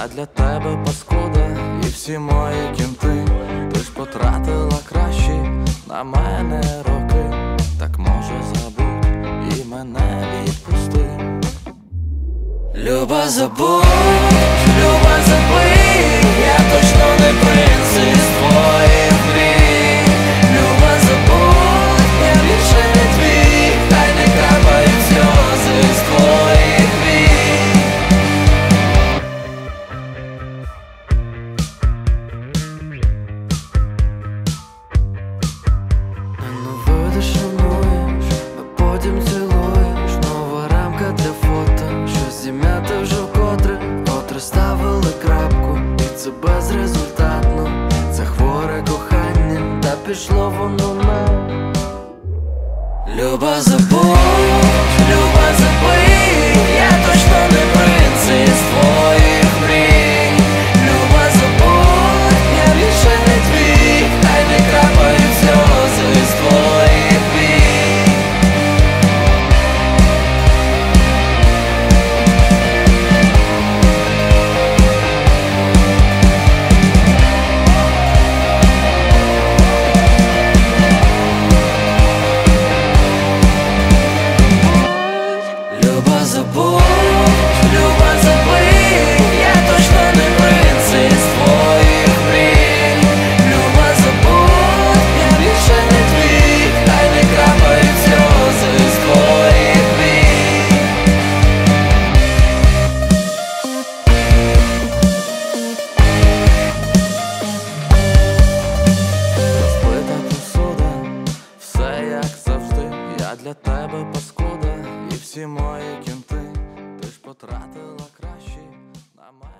для тебе паскуда, і всі мої кінти. Ти ж потратила кращі на мене роки. Так може забудь і мене відпусти. Люба, забудь, Люба, забий, я точно не принц із твоїх мрій. Люба, забудь, я більше не твій, хай не капають сльози з твоїх вій. Ненавидиш, шануєш, а потім цілуєш. Нова рамка для фото, що зім'яти вже вкотре. Котре ставили крапку, і це безрезультатно. Це хворе кохання, та пішло воно на. Люба, забудь, Люба, забий, я точно не принц із твоїх мрій. Люба, забудь, я більше не твій, хай не крапають сльози з твоїх вій. Люба, забудь, Люба, забий, я точно не принц із твоїх мрій. Люба, забудь, я більше не твій, хай не крапають сльози з твоїх вій. Розбита посуда, все як завжди. Я для тебе паскуда, і всі мої кінти. Ти ж потратила кращі на мене.